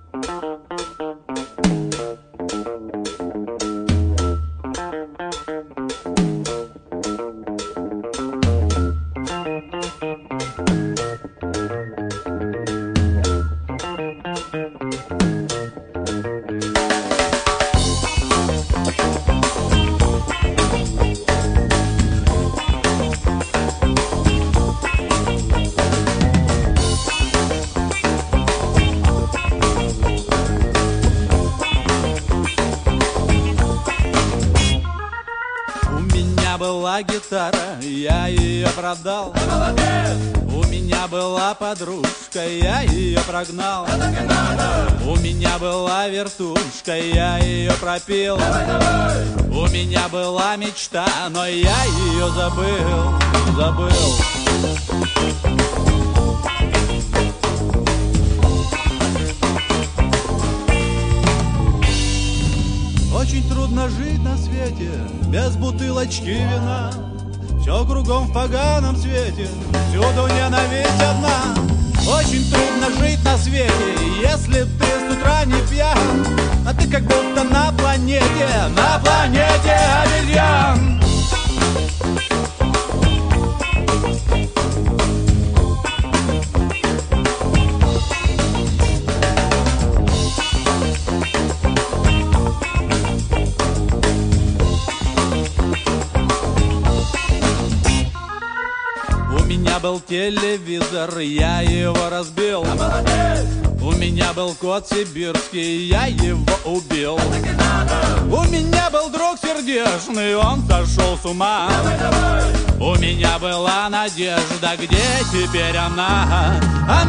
Была гитара, я ее продал. У меня была подружка, я ее прогнал. У меня была вертушка, я ее пропил. У меня была мечта, но я ее забыл. Очень трудно жить на свете без бутылочки вина. Все кругом в поганом свете, всюду ненависть одна. Очень трудно жить на свете, если ты с утра не пьян, а ты как будто на планете обезьян. У меня был телевизор, я его разбил. У меня был кот сибирский, я его убил. У меня был друг сердечный, он сошел с ума. У меня была надежда, где теперь она?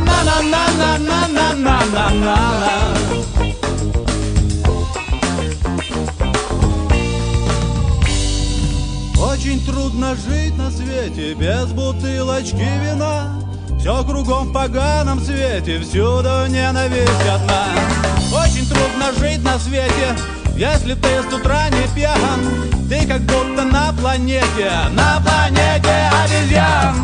Очень трудно жить на свете без бутылочки вина. Все кругом в поганом свете, всюду ненависть одна. Очень трудно жить на свете, если ты с утра не пьян. Ты как будто на планете обезьян.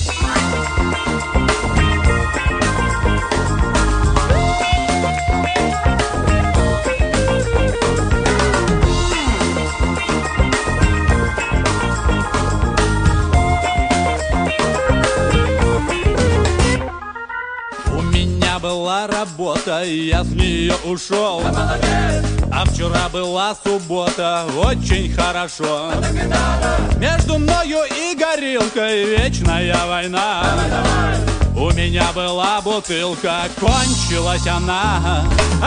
Была работа, и я с нее ушел. А вчера была суббота, очень хорошо. Между мною и горилкой вечная война. У меня была бутылка, кончилась она.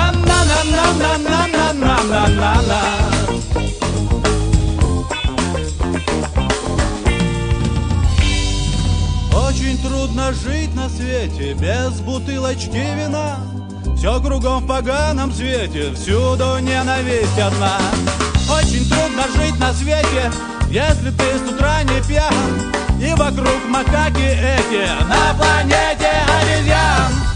Очень трудно жить на свете без бутылочки вина. Все кругом в поганом свете, всюду ненависть одна. Очень трудно жить на свете, если ты с утра не пьян. И вокруг макаки эти на планете обезьян.